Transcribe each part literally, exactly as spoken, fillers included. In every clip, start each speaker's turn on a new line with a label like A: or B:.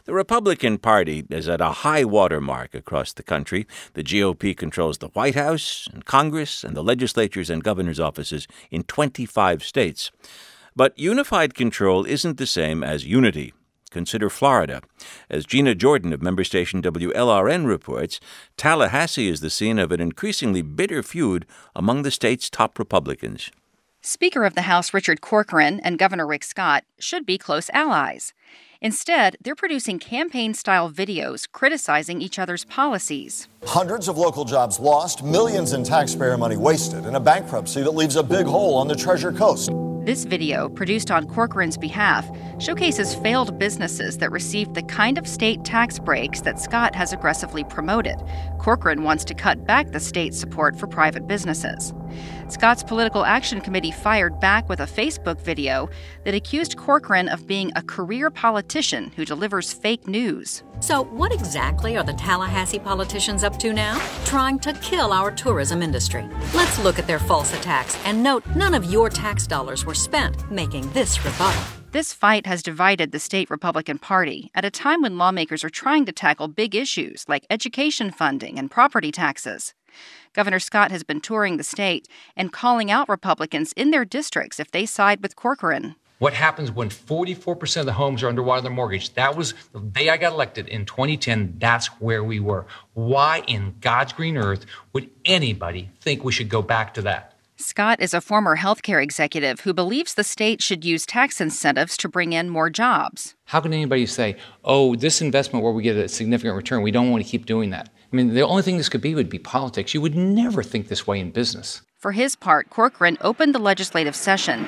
A: The Republican Party is at a high water mark across the country. The G O P controls the White House and Congress and the legislatures and governor's offices in twenty-five states. But unified control isn't the same as unity. Consider Florida. As Gina Jordan of member station W L R N reports, Tallahassee is the scene of an increasingly bitter feud among the state's top Republicans.
B: Speaker of the House Richard Corcoran and Governor Rick Scott should be close allies. Instead, they're producing campaign-style videos criticizing each other's policies.
C: Hundreds of local jobs lost, millions in taxpayer money wasted, and a bankruptcy that leaves a big hole on the Treasure Coast.
B: This video, produced on Corcoran's behalf, showcases failed businesses that received the kind of state tax breaks that Scott has aggressively promoted. Corcoran wants to cut back the state's support for private businesses. Scott's Political Action Committee fired back with a Facebook video that accused Corcoran of being a career politician who delivers fake news.
D: So what exactly are the Tallahassee politicians up to now? Trying to kill our tourism industry. Let's look at their false attacks and note none of your tax dollars were spent making this rebuttal.
B: This fight has divided the state Republican Party at a time when lawmakers are trying to tackle big issues like education funding and property taxes. Governor Scott has been touring the state and calling out Republicans in their districts if they side with Corcoran.
E: What happens when forty-four percent of the homes are underwater their mortgage? That was the day I got elected in twenty ten. That's where we were. Why in God's green earth would anybody think we should go back to that?
B: Scott is a former healthcare executive who believes the state should use tax incentives to bring in more jobs.
F: How can anybody say, oh, this investment where we get a significant return, we don't want to keep doing that? I mean, the only thing this could be would be politics. You would never think this way in business.
B: For his part, Corcoran opened the legislative session,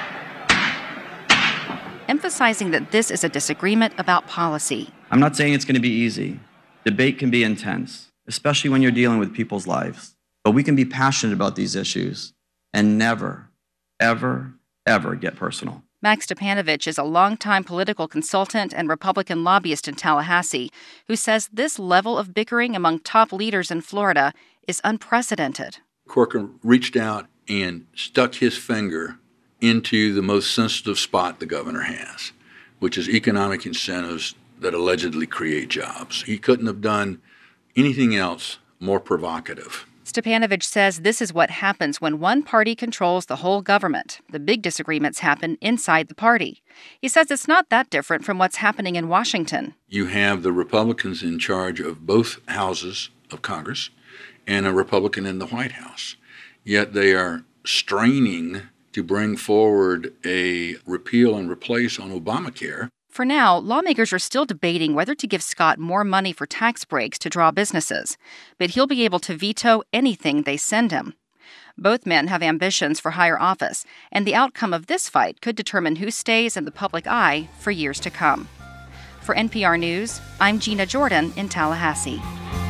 B: emphasizing that this is a disagreement about policy.
G: I'm not saying it's going to be easy. Debate can be intense, especially when you're dealing with people's lives. But we can be passionate about these issues and never, ever, ever get personal.
B: Max Stepanovich is a longtime political consultant and Republican lobbyist in Tallahassee who says this level of bickering among top leaders in Florida is unprecedented.
H: Corcoran reached out and stuck his finger into the most sensitive spot the governor has, which is economic incentives that allegedly create jobs. He couldn't have done anything else more provocative.
B: Stepanovich says this is what happens when one party controls the whole government. The big disagreements happen inside the party. He says it's not that different from what's happening in Washington.
H: You have the Republicans in charge of both houses of Congress and a Republican in the White House. Yet they are straining to bring forward a repeal and replace on Obamacare.
B: For now, lawmakers are still debating whether to give Scott more money for tax breaks to draw businesses, but he'll be able to veto anything they send him. Both men have ambitions for higher office, and the outcome of this fight could determine who stays in the public eye for years to come. For N P R News, I'm Gina Jordan in Tallahassee.